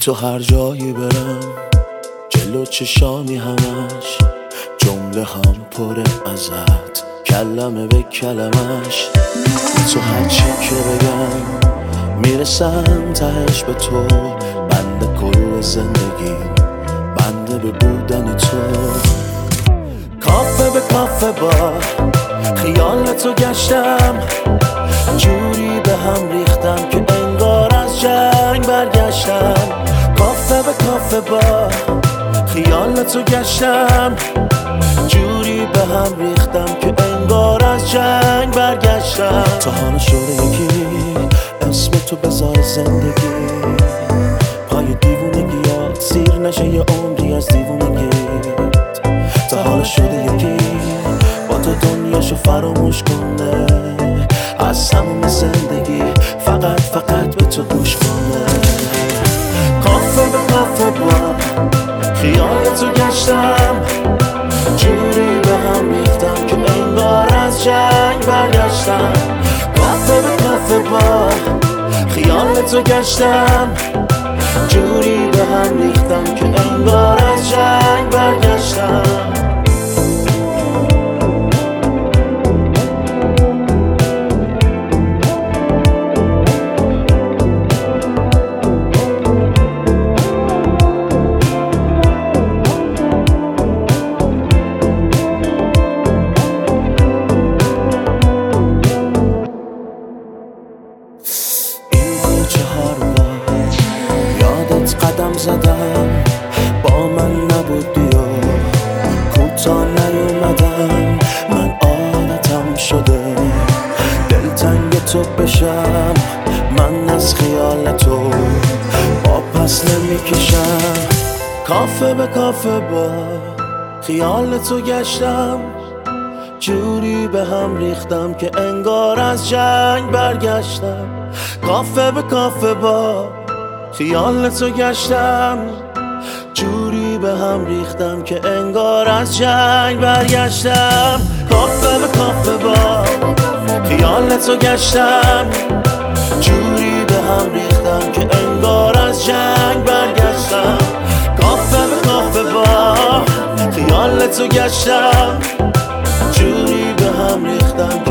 تو هر جایی برم جلو چشامی همش جمله هم پره ازت کلمه به کلمش تو هرچی که بگم میرسم تهش به تو بنده کل زندگی بنده به بودن تو کافه به کافه با خیالتو گشتم جوری به هم ریختم که انگار از جنگ برگشتم کافه به کافه با خیالتو گشتم جوری به هم ریختم که انگار از جنگ برگشتم تا حالا شده یکی اسم تو بذار زندگی پای دیوونگیات سیر نشه یه عمری از دیوونگیت تا حالا شده یکی با تو دنیاشو فراموش کنه از تموم زندگی فقط به تو گوش کنه کافه به کافه با خیالتو گشتم جوری به هم ریختم که انگار از جنگ برگشتم کافه به کافه با خیالتو گشتم جوری به هم ریختم که انگار از جنگ برگشتم قدم زدم با من نبودی و کوتاه نیومدم من عادتم شده دلتنگ تو بشم من از خیال تو با پس نمیکشم کافه به کافه با خیال تو گشتم جوری به هم ریختم که انگار از جنگ برگشتم کافه به کافه با خیالتو گشتم جوری به هم ریختم که انگار از جنگ برگشتم کافه به کافه با خیالتو گشتم جوری به هم ریختم که انگار از جنگ برگشتم کافه به کافه با خیالتو گشتم جوری به هم ریختم